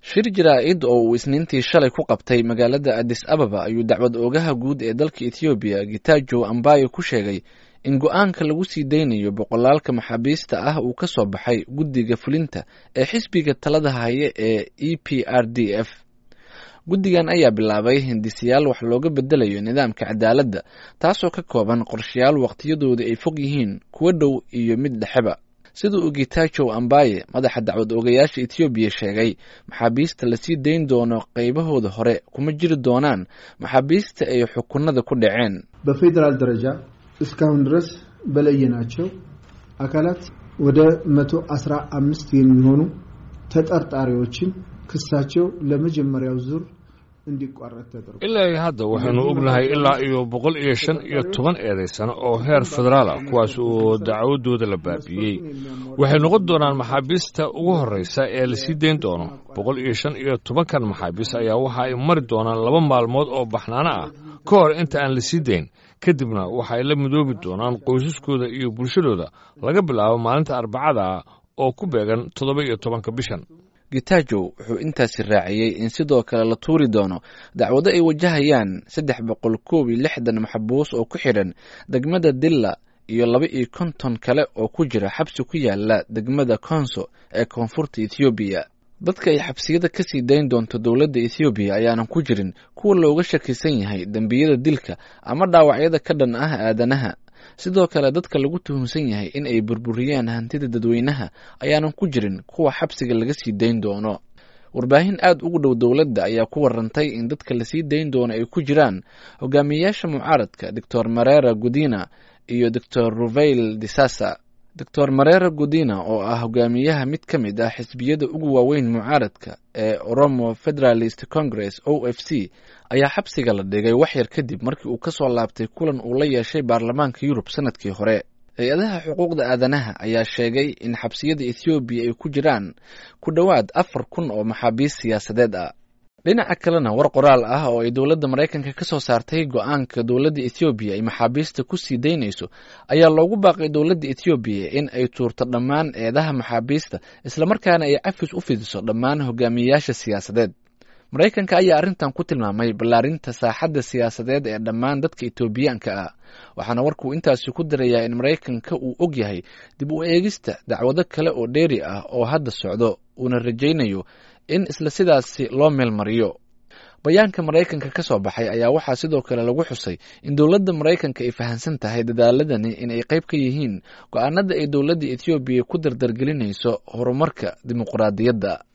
shir jaraa'id oo uu isniintii shalay ku qabtay magaalada Addis Ababa ayuu dacwad oogaha guud ee dalka Ethiopia Getachew Ambaye ku sheegay in go'aanka lagu sii deynayo boqolaalka maxaabiista ah uu ka soo baxay guddiga fulinta ee xisbiga talada haya ee EPRDF. guddigan ayaa bilaabay hindisiyaal wax looga bedelayo nidaamka cadaaladda taasoo ka kooban qorshayaal waqtiyadooda ay fog yihiin kuwa dhow iyo mid dhexeba. sida uu Getachew Ambaye madaxa dacwad oogayaasha Ethiopia sheegay, maxaabiista la sii deyn doono qaybahooda hore kuma jiri doonaan maxaabiista ay xukunada ku dhaceen. በፌደራል ደረጃ እስካሁን ድረስ በለየናቸው አካላት ወደ 115 የሚሆኑ ተጠርጣሪዎችን ክሳቸው ለመጀመሪያው ዙር እንዲቋረጥ ተደርጓል። ilaa hadda waxaanu ognahay ilaa iyo 115 eedeysan oo heer federaal ah kuwaas oo dacwadooda la baabiyay. waxay noqon doonaan maxaabiista ugu horeysa ee la sii deyn doono. 115 kan maxaabiis ayaa waxa ay mari doonaan 2 maalmood oo baxnaana ah ka hor inta aan la sii deyn. kadibna waxa ay la midoobi doonaan qoysaskooda iyo bulshadooda laga bilaabo maalinta Arbacada oo ku beegan 17 bishan. Getachew wuxuu intaasi raaciyay in sidoo kale la tuuri doono dacwado ay wajahayaan 360 maxbuus oo ku xiran degmada Dilla iyo 250 kale oo ku jira xabsi ku yaala degmada Konso ee koonfurta Ethiopia. dadka ay xabsiyada ka sii deyn doonto dowladda Ethiopia ayaanan ku jirin kuwa looga shakisan yahay dambiyada dilka ama dhaawacyada ka dhan ah aadanaha. sidoo kale dadka lagu tuhunsan yahay in ay burburiyaan hantida dadweynaha ayaanan ku jirin kuwa xabsiga laga sii deyn doono. warbaahin aad ugu dhow dowladda ayaa ku warantay in dadka la sii deyn doono ay ku jiraan hogaamiyayaasha mucaaradka Dr. Marera Gudina iyo Dr. Ruvail Disasa. Dr. Marera Gudina oo ah hogaamiyaha mid ka mid ah xisbiyada ugu waaweyn mucaaradka ee Oromo Federalist Congress OFC ayaa xabsiga la dhigay wax yar kadib markii uu ka soo laabtay kulan uu la yeeshay baarlamaanka Yurub sanadkii hore. hay-adaha xuquuqda aadanaha ayaa sheegay in xabsiyada Ethiopia ay ku jiraan ku dhowaad 4,000 oo maxaabiis siyaasadeed ah. dhinaca kalena war qoraal ah oo ay dowladda Mareykanka ka soo saartay go'aanka dowladda Ethiopia ay maxaabiista ku sii deynayso ayaa loogu baaqay dowladda Ethiopia in ay tuurto dhammaan eedaha maxaabiista isla markaana ay cafis u fidiso dhammaan hogaamiyayaasha siyaasadeed. Mareykanka ayaa arrintan ku tilmaamay ballaarinta saaxadda siyaasadeed ee dhammaan dadka Etoobiyaanka ah. waxaana warkuu intaasi ku darayaa in Mareykanka uu og yahay dib u eegista dacwado kale oo dheeri ah oo hadda socdo uuna rajaynayo in isla sidaasi loo meelmariyo. bayaanka Mareykanka ka soo baxay ayaa waxaa sidoo kale lagu xusay in dowladda Mareykanka ay fahansan tahay dadaaladani in ay qayb ka yihiin go'aanada ay dowladda Ethiopia ku dardargelinayso horumarka dimuqraadiyadda.